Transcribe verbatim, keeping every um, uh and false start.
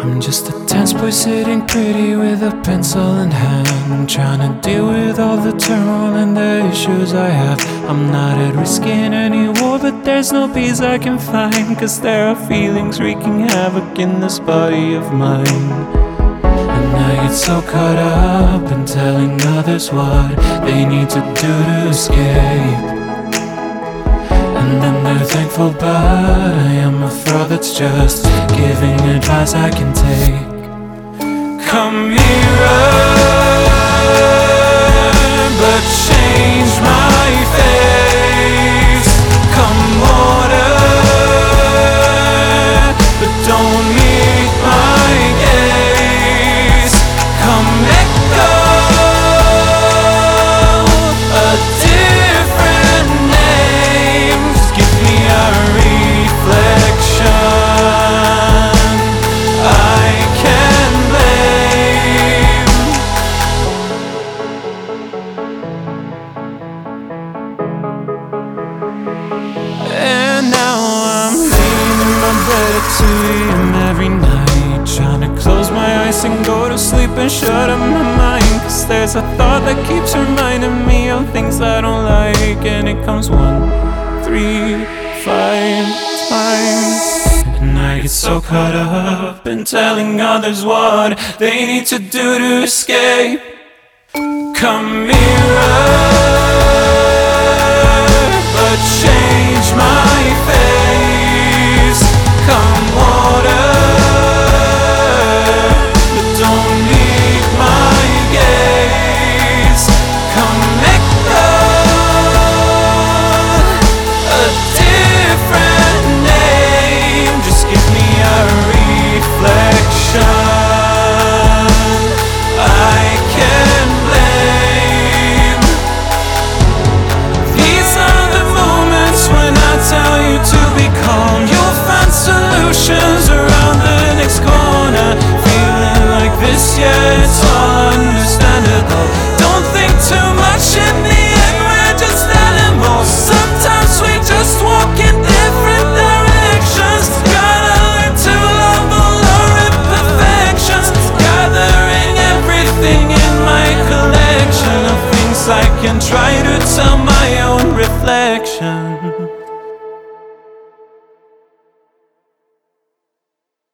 I'm just a tense boy sitting pretty with a pencil in hand, trying to deal with all the turmoil and the issues I have. I'm not at risk in any war, but there's no peace I can find, 'cause there are feelings wreaking havoc in this body of mine. And I get so caught up in telling others what they need to do to escape, and then they're thankful, but I am a fraud that's just giving advice I can take. Come mirror, but change my face. Come water, but don't meet my gaze. Come echo, a different name. Just give me a reflection I can blame. And now I'm laying in my bed at two a.m. every night, trying to close my eyes and go to sleep and shut up my mind, 'cause there's a thought that keeps reminding me of things I don't like, and it comes one, three, five times. And I get so caught up in telling others what they need to do to escape. Come mirror, but change my face. Come water, but don't meet my gaze. Come echo, a different name. Just give me a reflection I can blame. These are the moments when I tell you to be calm. You'll find solutions around the next corner. Feeling like this, yeah, it's all understandable. Don't think too much, in the end we're just animals. Sometimes we just walk in different directions. Gotta learn to love all our imperfections, gathering everything in my collection of things I can try to tell my own reflection.